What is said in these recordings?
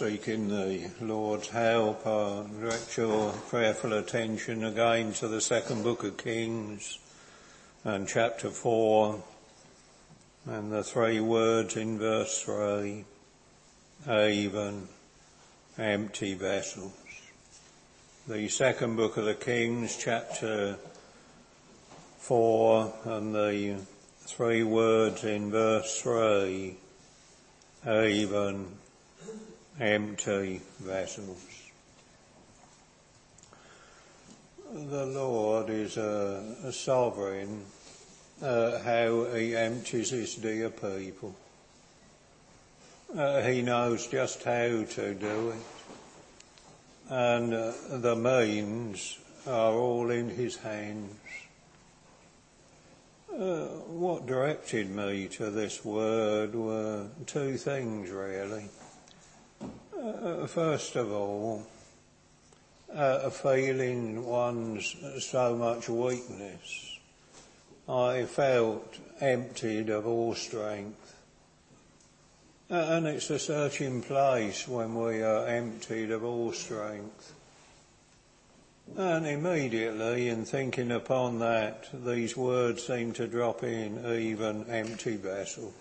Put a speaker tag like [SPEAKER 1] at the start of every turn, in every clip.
[SPEAKER 1] seeking the Lord's help, I direct your prayerful attention again to the second book of Kings and chapter 4 and the 3 words in verse 3, even empty vessels. The second book of the Kings, chapter 4 and the 3 words in verse 3, even empty vessels. The Lord is a sovereign, how he empties his dear people. He knows just how to do it. And the means are all in his hands. What directed me to this word were 2 things really. First of all, feeling one's so much weakness. I felt emptied of all strength. And it's a searching place when we are emptied of all strength. And immediately, in thinking upon that, these words seem to drop in, even empty vessels.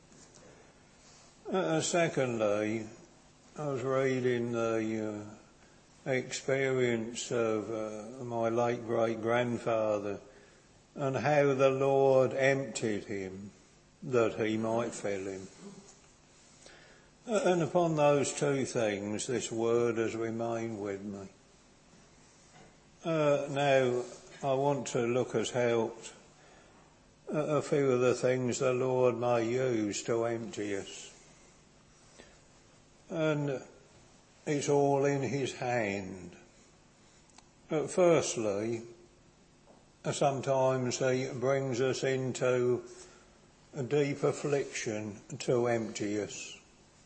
[SPEAKER 1] Secondly, I was reading the experience of my late great-grandfather and how the Lord emptied him that he might fill him. And upon those 2 things, this word has remained with me. Now, I want to look as helped a few of the things the Lord may use to empty us. And it's all in his hand. Firstly, sometimes he brings us into a deep affliction to empty us.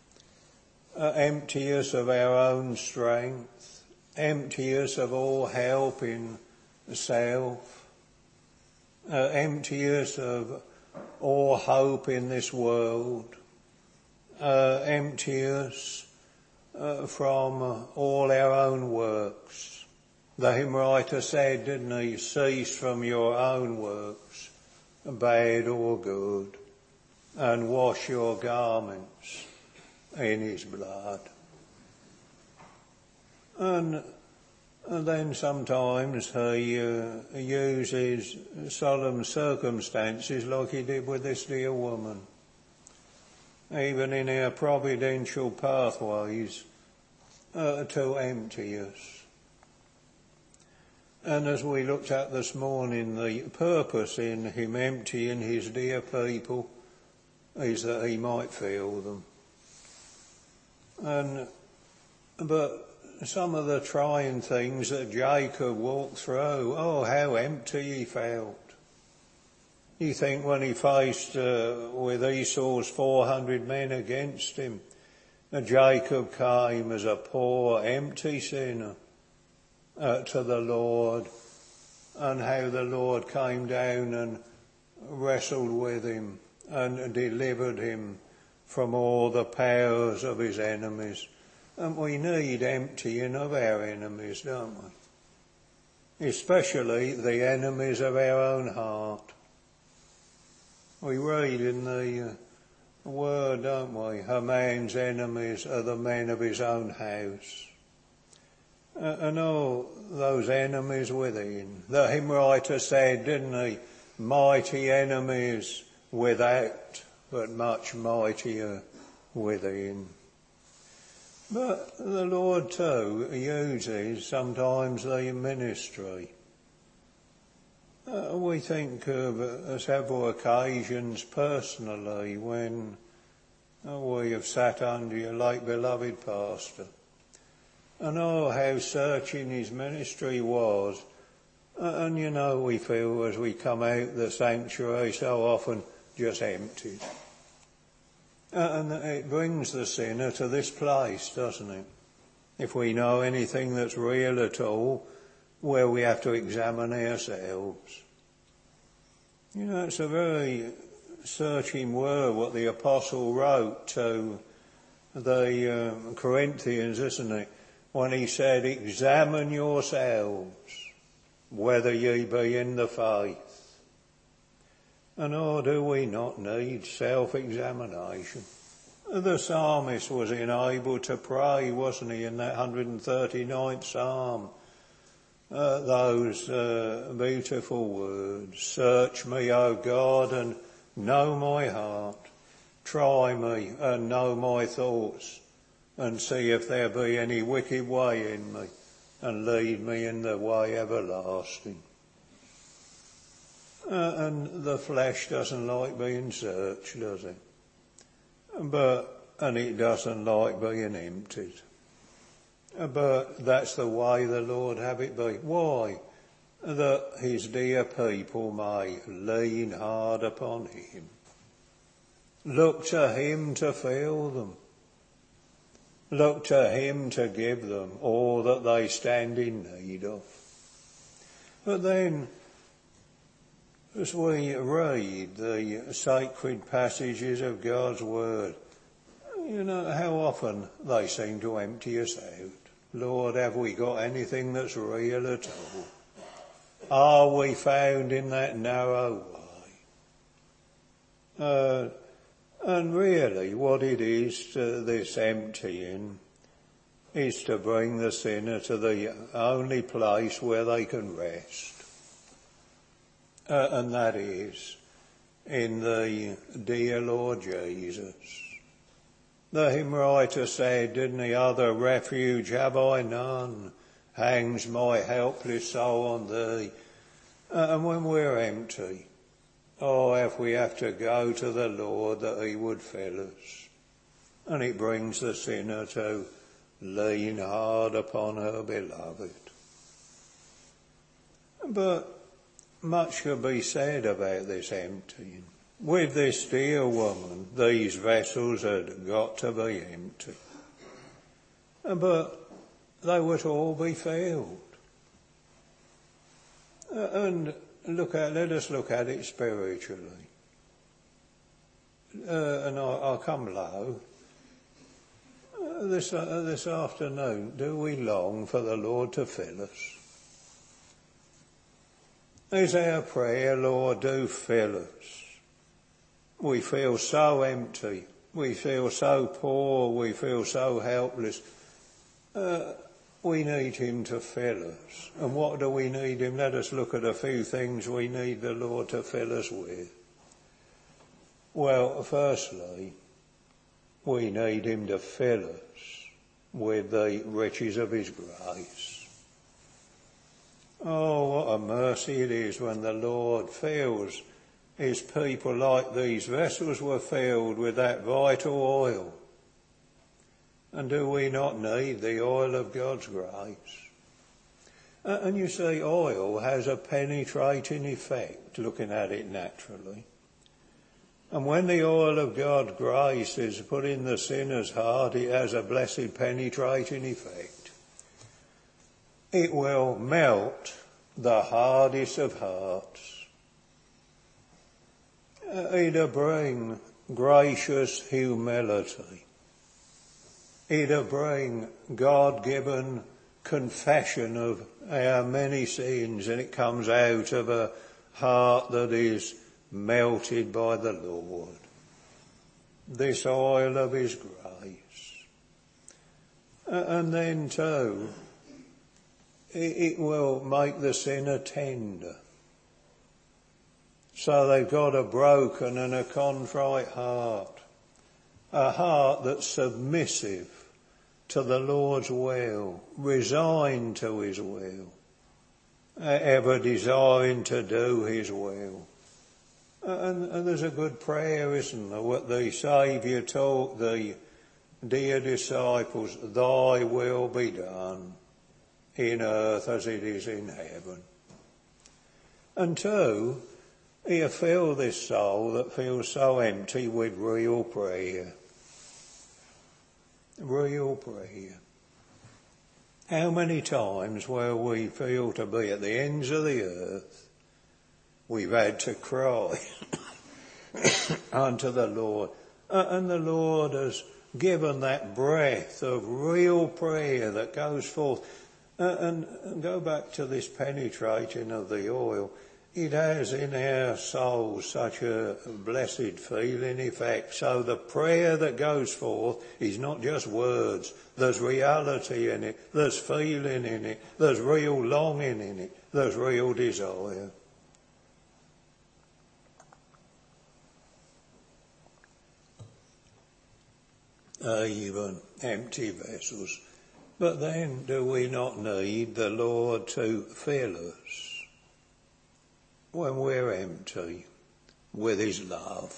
[SPEAKER 1] Empty us of our own strength, empty us of all help in self, empty us of all hope in this world, empty us from all our own works. The hymn writer said, didn't he, cease from your own works, bad or good, and wash your garments in his blood. And then sometimes he uses solemn circumstances like he did with this dear woman. Even in our providential pathways to empty us. And as we looked at this morning, the purpose in him emptying his dear people is that he might fill them. But some of the trying things that Jacob walked through, oh, how empty he felt. You think when he faced with Esau's 400 men against him, Jacob came as a poor, empty sinner to the Lord, and how the Lord came down and wrestled with him and delivered him from all the powers of his enemies. And we need emptying of our enemies, don't we? Especially the enemies of our own heart. We read in the word, don't we? A man's enemies are the men of his own house. And all those enemies within. The hymn writer said, didn't he? Mighty enemies without, but much mightier within. But the Lord too uses sometimes the ministry. We think of several occasions personally when we have sat under your late beloved pastor. And oh, how searching his ministry was. And you know, we feel as we come out the sanctuary so often just emptied. And it brings the sinner to this place, doesn't it? If we know anything that's real at all, where we have to examine ourselves. You know, it's a very searching word what the apostle wrote to the Corinthians, isn't it? When he said, examine yourselves whether ye be in the faith. And do we not need self-examination? The psalmist was enabled to pray, wasn't he, in that 139th psalm? Those beautiful words, search me, O God, and know my heart. Try me and know my thoughts, and see if there be any wicked way in me, and lead me in the way everlasting. And the flesh doesn't like being searched, does it? And it doesn't like being emptied. But that's the way the Lord have it be. Why? That his dear people may lean hard upon him. Look to him to fill them. Look to him to give them all that they stand in need of. But then, as we read the sacred passages of God's word, you know how often they seem to empty us out. Lord, have we got anything that's real at all? Are we found in that narrow way? And really what it is, this emptying, is to bring the sinner to the only place where they can rest. And that is in the dear Lord Jesus. The hymn writer said, didn't he, other refuge have I none, hangs my helpless soul on thee. And when we're empty, if we have to go to the Lord that he would fill us. And it brings the sinner to lean hard upon her beloved. But much could be said about this emptying. With this dear woman, these vessels had got to be empty. But they would all be filled. And let us look at it spiritually. And I'll come low. This afternoon, do we long for the Lord to fill us? Is our prayer, Lord, do fill us? We feel so empty. We feel so poor. We feel so helpless. We need him to fill us. And what do we need him? Let us look at a few things we need the Lord to fill us with. Well, firstly, we need him to fill us with the riches of his grace. Oh, what a mercy it is when the Lord fills his people like these vessels were filled with that vital oil. And do we not need the oil of God's grace? And you see, oil has a penetrating effect, looking at it naturally. And when the oil of God's grace is put in the sinner's heart, it has a blessed penetrating effect. It will melt the hardest of hearts. It'll bring gracious humility. It'll bring God-given confession of our many sins, and it comes out of a heart that is melted by the Lord. This oil of his grace. And then too, it will make the sinner tender. So they've got a broken and a contrite heart. A heart that's submissive to the Lord's will, resigned to his will, ever desiring to do his will. And there's a good prayer, isn't there, what the Saviour taught the dear disciples, thy will be done in earth as it is in heaven. And two, he'll fill this soul that feels so empty with real prayer. Real prayer. How many times where we feel to be at the ends of the earth, we've had to cry unto the Lord. And the Lord has given that breath of real prayer that goes forth. And go back to this penetrating of the oil. It has in our souls such a blessed feeling effect. So the prayer that goes forth is not just words. There's reality in it. There's feeling in it. There's real longing in it. There's real desire. Even empty vessels. But then do we not need the Lord to fill us when we're empty with his love?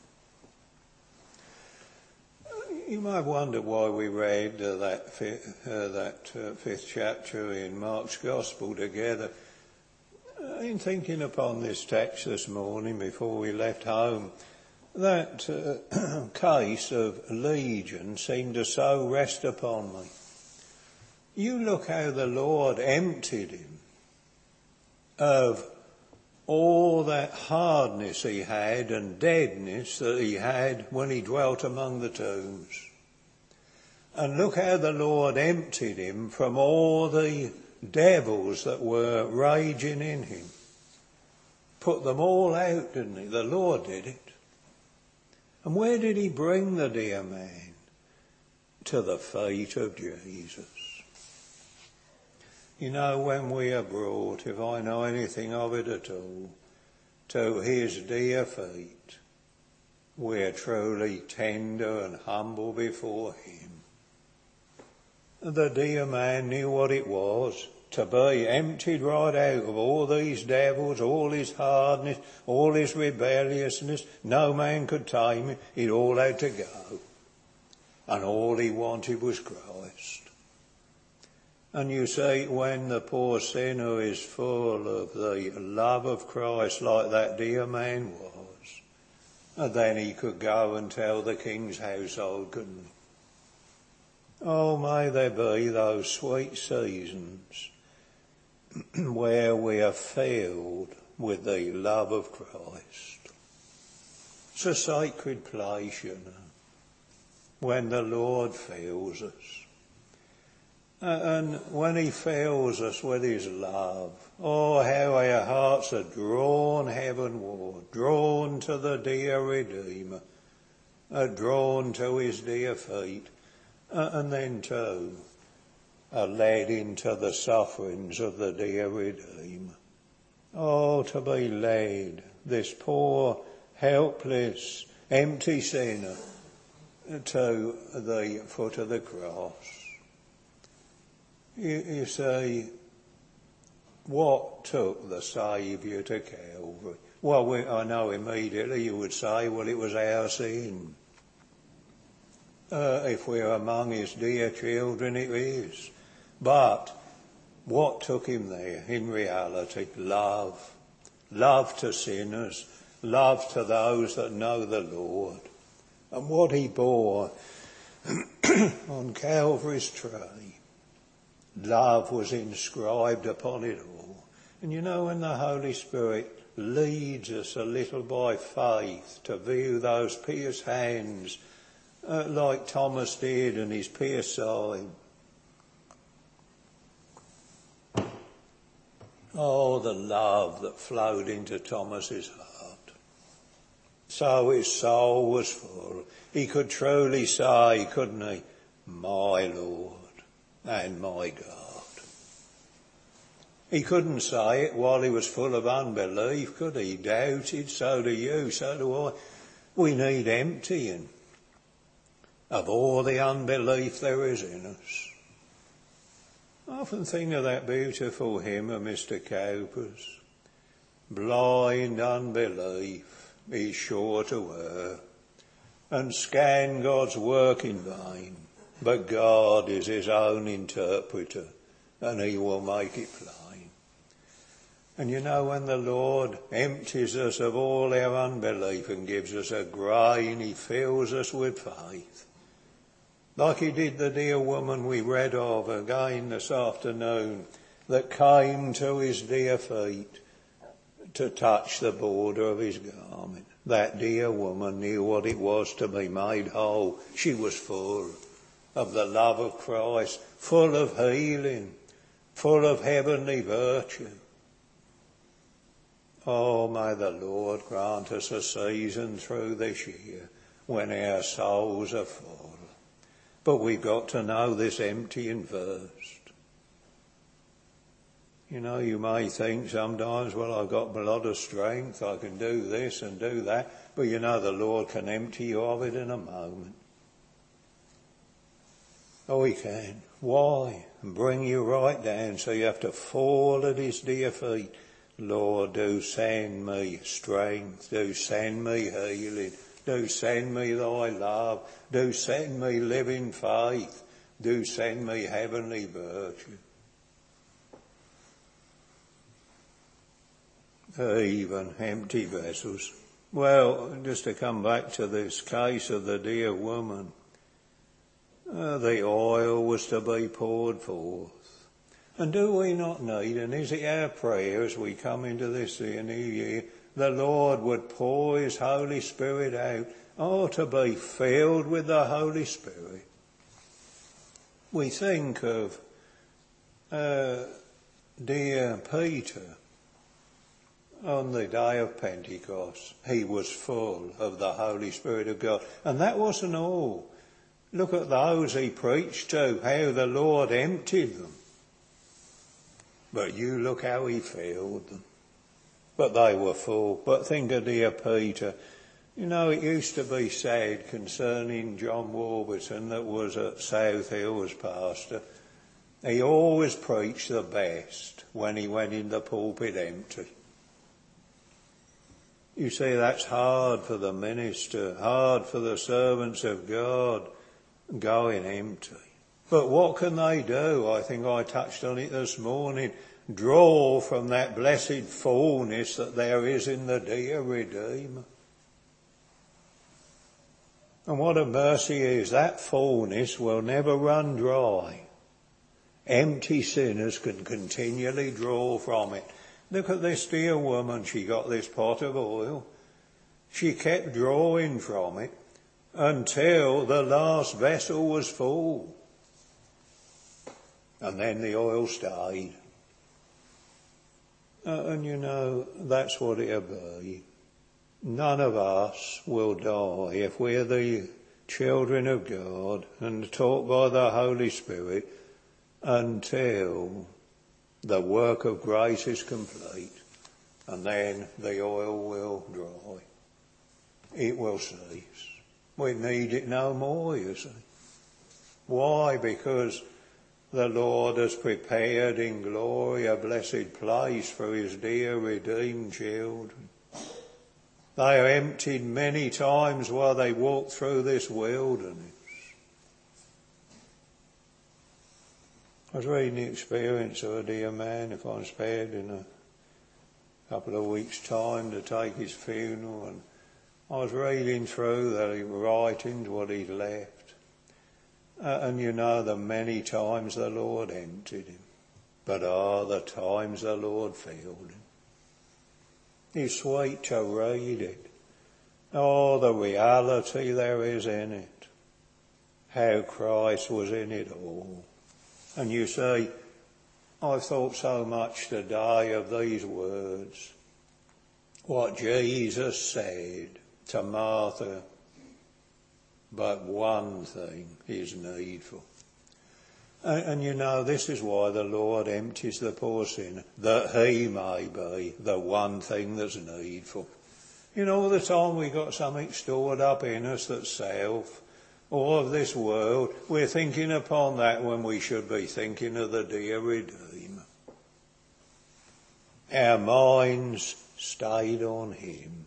[SPEAKER 1] You might wonder why we read that fifth chapter in Mark's Gospel together. In thinking upon this text this morning before we left home, that case of Legion seemed to so rest upon me. You look how the Lord emptied him of all that hardness he had and deadness that he had when he dwelt among the tombs. And look how the Lord emptied him from all the devils that were raging in him. Put them all out, didn't he? The Lord did it. And where did he bring the dear man? To the feet of Jesus. You know, when we are brought, if I know anything of it at all, to his dear feet, we're truly tender and humble before him. The dear man knew what it was to be emptied right out of all these devils, all his hardness, all his rebelliousness. No man could tame it. It all had to go. And all he wanted was Christ. And you see, when the poor sinner is full of the love of Christ like that dear man was, and then he could go and tell the king's household, couldn't he? Oh, may there be those sweet seasons where we are filled with the love of Christ. It's a sacred place, you know, when the Lord fills us. And when he fills us with his love, oh, how our hearts are drawn heavenward, drawn to the dear Redeemer, drawn to his dear feet, and then too are led into the sufferings of the dear Redeemer. Oh, to be led, this poor, helpless, empty sinner, to the foot of the cross. You see, what took the Saviour to Calvary? Well, I know immediately you would say, well, it was our sin. If we're among his dear children, it is. But what took him there? In reality, love. Love to sinners. Love to those that know the Lord. And what he bore on Calvary's tree, love was inscribed upon it all. And you know, when the Holy Spirit leads us a little by faith to view those pierced hands, like Thomas did and his pierced side. Oh, the love that flowed into Thomas's heart. So his soul was full. He could truly say, couldn't he, my Lord and my God. He couldn't say it while he was full of unbelief, could he? He doubted, so do you, so do I. We need emptying of all the unbelief there is in us. I often think of that beautiful hymn of Mr. Cowper's. Blind unbelief is sure to err and scan God's work in vain, but God is his own interpreter and he will make it plain. And you know, when the Lord empties us of all our unbelief and gives us a grain, he fills us with faith. Like he did the dear woman we read of again this afternoon, that came to his dear feet to touch the border of his garment. That dear woman knew what it was to be made whole. She was full of the love of Christ, full of healing, full of heavenly virtue. Oh, may the Lord grant us a season through this year when our souls are full. But we've got to know this emptying first. You know, you may think sometimes, well, I've got a lot of strength, I can do this and do that, but you know the Lord can empty you of it in a moment. Oh, he can. Why? And bring you right down so you have to fall at his dear feet. Lord, do send me strength, do send me healing, do send me thy love, do send me living faith, do send me heavenly virtue. Even empty vessels. Well, just to come back to this case of the dear woman, the oil was to be poured forth. And do we not need, and is it our prayer as we come into this new year, the Lord would pour his Holy Spirit out, to be filled with the Holy Spirit. We think of dear Peter. On the day of Pentecost, he was full of the Holy Spirit of God. And that wasn't all. Look at those he preached to, how the Lord emptied them. But you look how he filled them. But they were full. But think of dear Peter. You know, it used to be said concerning John Warburton, that was at South Hill as pastor, he always preached the best when he went in the pulpit empty. You see, that's hard for the minister, hard for the servants of God, going empty. But what can they do? I think I touched on it this morning. Draw from that blessed fullness that there is in the dear Redeemer. And what a mercy is, that fullness will never run dry. Empty sinners can continually draw from it. Look at this dear woman, she got this pot of oil. She kept drawing from it until the last vessel was full. And then the oil stayed. And you know, that's what it'll be. None of us will die if we're the children of God and taught by the Holy Spirit until the work of grace is complete, and then the oil will dry. It will cease. We need it no more, you see. Why? Because the Lord has prepared in glory a blessed place for his dear redeemed children. They are emptied many times while they walk through this wilderness. I was reading the experience of a dear man, if I'm spared in a couple of weeks' time to take his funeral, and I was reading through the writings, what he'd left. And you know the many times the Lord emptied him, but the times the Lord filled him. It's sweet to read it. Oh, the reality there is in it. How Christ was in it all. And you see, I've thought so much today of these words. What Jesus said to Martha, but one thing is needful. And you know, this is why the Lord empties the poor sinner, that he may be the one thing that's needful. You know, all the time we got something stored up in us that's self, or of this world. We're thinking upon that when we should be thinking of the dear Redeemer. Our minds stayed on him.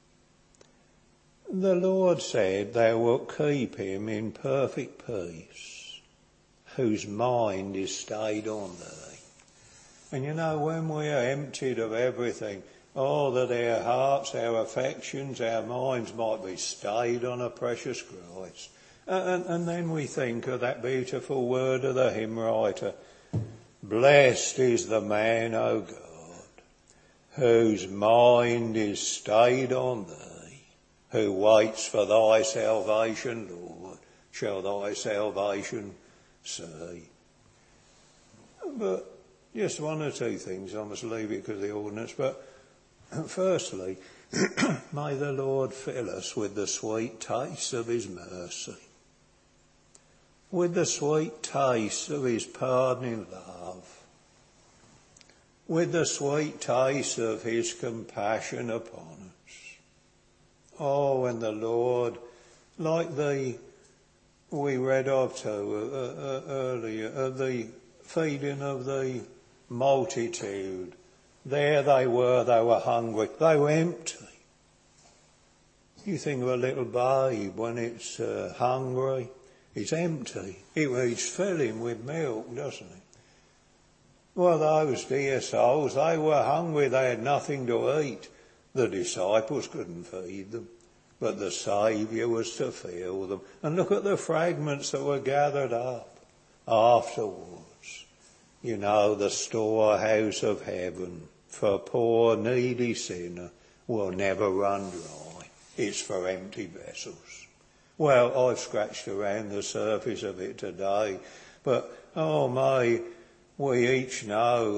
[SPEAKER 1] The Lord said, thou wilt keep him in perfect peace, whose mind is stayed on thee. And you know, when we are emptied of everything, that our hearts, our affections, our minds might be stayed on a precious Christ. And then we think of that beautiful word of the hymn writer, blessed is the man, O God, whose mind is stayed on thee. who waits for thy salvation, Lord, shall thy salvation see. But just one or two things, I must leave it because of the ordinance, but firstly, may the Lord fill us with the sweet taste of his mercy, with the sweet taste of his pardoning love, with the sweet taste of his compassion upon us. Oh, when the Lord, like we read of too earlier, the feeding of the multitude, there they were hungry, they were empty. You think of a little babe when it's hungry, it's empty. It needs filling with milk, doesn't it? Well, those dear souls, they were hungry, they had nothing to eat. The disciples couldn't feed them, but the Saviour was to fill them. And look at the fragments that were gathered up afterwards. You know, the storehouse of heaven for poor needy sinner will never run dry. It's for empty vessels. Well, I've scratched around the surface of it today, but oh, may we each know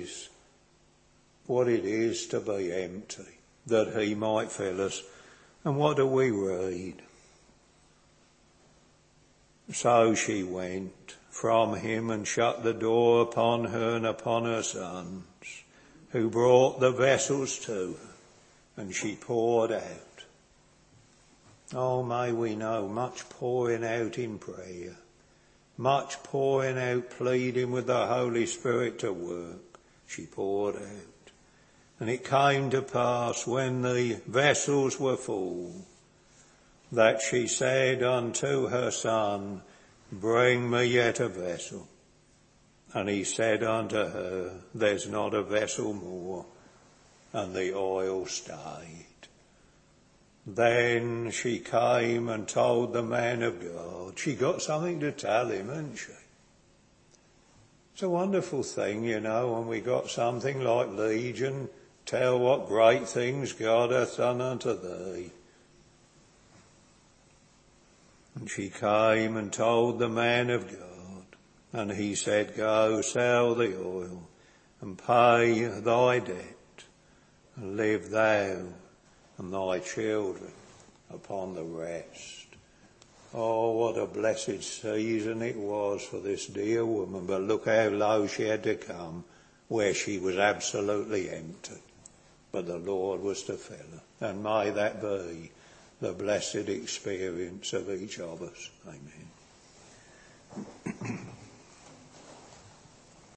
[SPEAKER 1] what it is to be empty, that he might fill us. And what do we read? So she went from him and shut the door upon her and upon her sons, who brought the vessels to her, and she poured out. Oh, may we know much pouring out in prayer, much pouring out, pleading with the Holy Spirit to work. She poured out. And it came to pass when the vessels were full, that she said unto her son, Bring me yet a vessel. And he said unto her, There's not a vessel more. And the oil stayed. Then she came and told the man of God. She got something to tell him, hadn't she? It's a wonderful thing, you know, when we got something like Legion, tell what great things God hath done unto thee. And she came and told the man of God, and he said, Go, sell the oil, and pay thy debt, and live thou and thy children upon the rest. Oh, what a blessed season it was for this dear woman, but look how low she had to come, where she was absolutely empty. But the Lord was to fill her, and may that be the blessed experience of each of us. Amen.